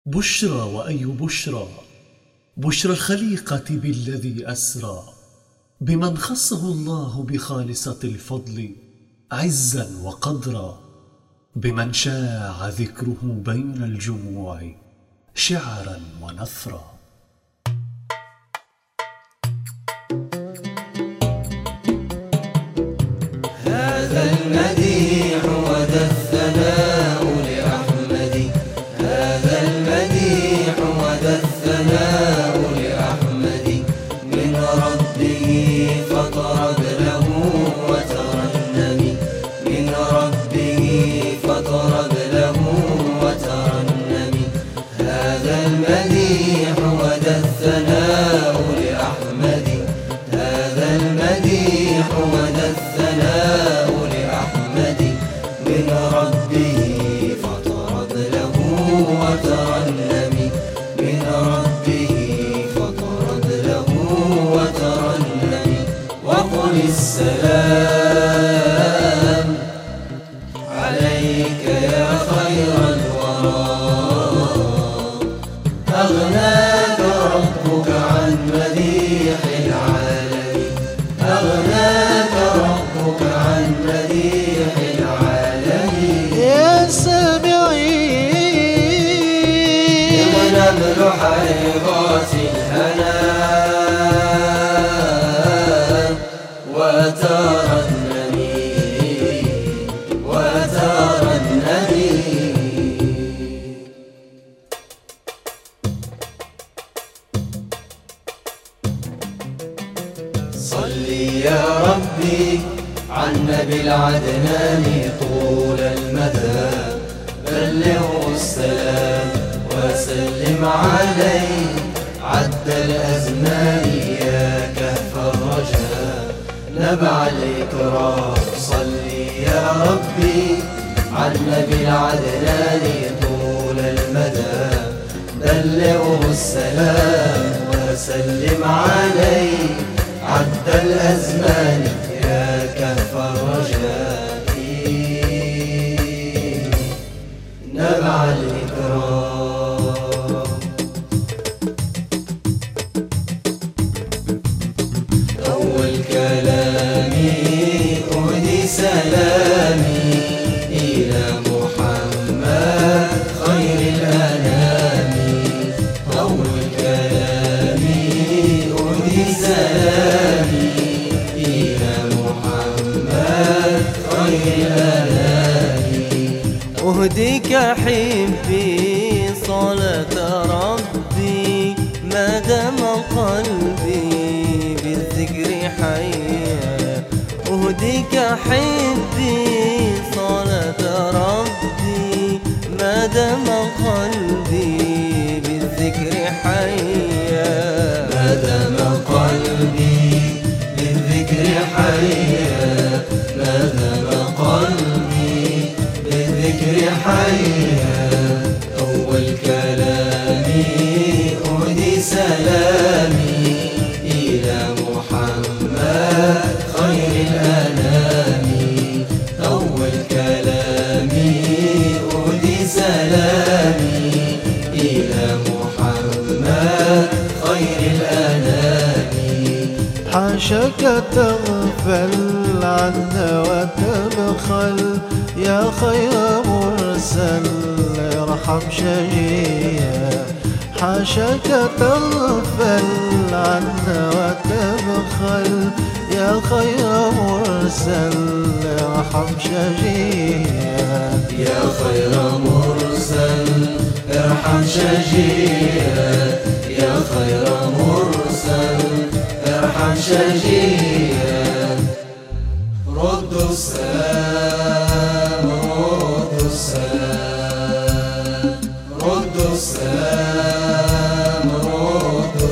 بشرى وأي بشرى، بشرى الخليقة بالذي أسرى، بمن خصه الله بخالصة الفضل عزا وقدرا، بمن شاع ذكره بين الجموع شعرا ونثرا. هذا المديح وذا الثناء لأحمد، هذا المديح وذا الثناء لأحمد، من ربه فاطرب له وترنم، من ربه فاطرب له وترنم. هذا المديح وذا الثناء لأحمد، هذا المديح وذا الثناء لأحمد، من ربه فاطرب له وترنم، من ربه فاطرب له وترنم. وقل السلام عليك يا خير الورى، أغناك ربك عن مديح العالمين، أغناك ربك عن مديح العالمين. يا سامعين ونبل حيضات الهنا وترنمي وترنمي. صلي يا ربي عن نبي العدنان طول المدى، بلغه السلام وسلم عليه عد الأزمان يا كهف الرجاء نبع الإكرام. صلي يا ربي عن نبي العدنان طول المدى، بلغه السلام وسلم عليه عد الأزمان يا كهف الرجاء نبع الإكرام. أول كلامي أهدي سلامي إلى محمد خير الأنام، أول كلامي أهدي سلامي إلى محمد خير الأنام. أهديك حبي صلاة ربي ما دام قلبي بالذكر حيا، أهديك حبي صلاة ربي ما دام قلبي بالذكر حيا، ما دام قلبي بالذكر حيا، ما دام قلبي بالذكر حيا. أول كلامي أهدي سلامي إلى محمد خير الأنام، أول كلامي أهدي سلامي إلى محمد خير الأنام. حاشاك تغفل عنا وتبخل يا خير مرسل ارحم شجيا، حاشاك تغفل عنا وتبخل يا خير مرسل ارحم شجيا، يا خير مرسل ارحم شجيا، يا خير مرسل ارحم شجيا. ردوا السلام ردوا السلام ردوا السلام ردوا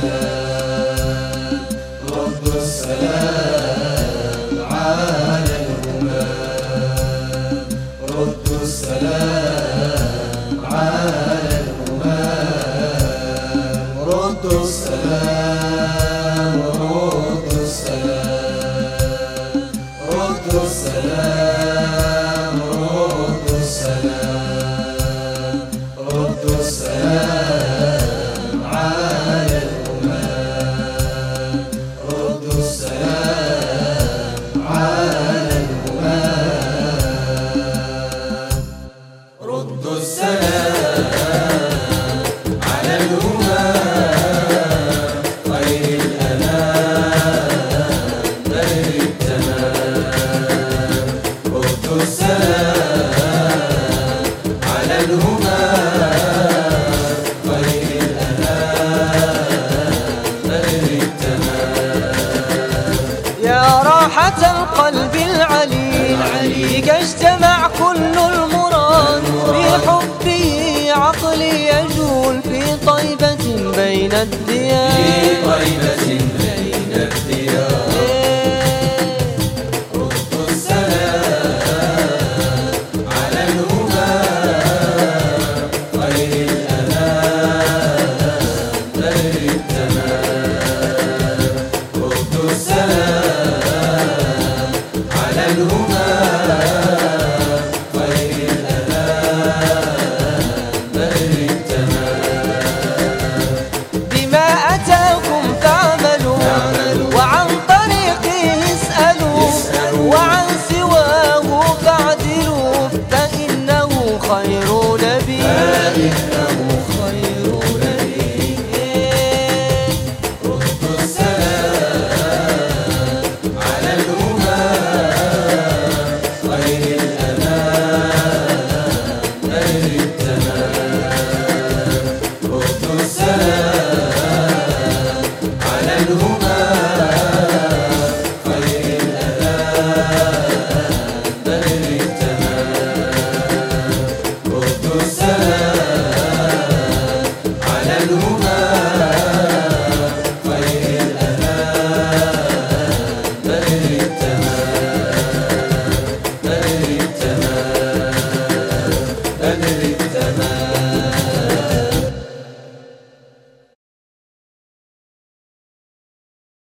السلام ردوا السلام على الهمام، ردوا السلام على الهمام، ردوا السلام ردوا السلام السلام على الهمام خير الأنام بدر التمام. رد السلام على الهمام خير الأنام بدر التمام. يا راحة القلب العليل فيك اجتمع كل المراد، في حبه عقلي يجول في طيبة بين الديار، في طيبة بين الديار. رد السلام على الهمام خير الأنام بدر التمام. رد السلام على الهمام خير الأنام بدر التمام. بما أتاكم فاعملوا وعن طريقه اسألوا، وعن سواه فاعدلوا فإنه خير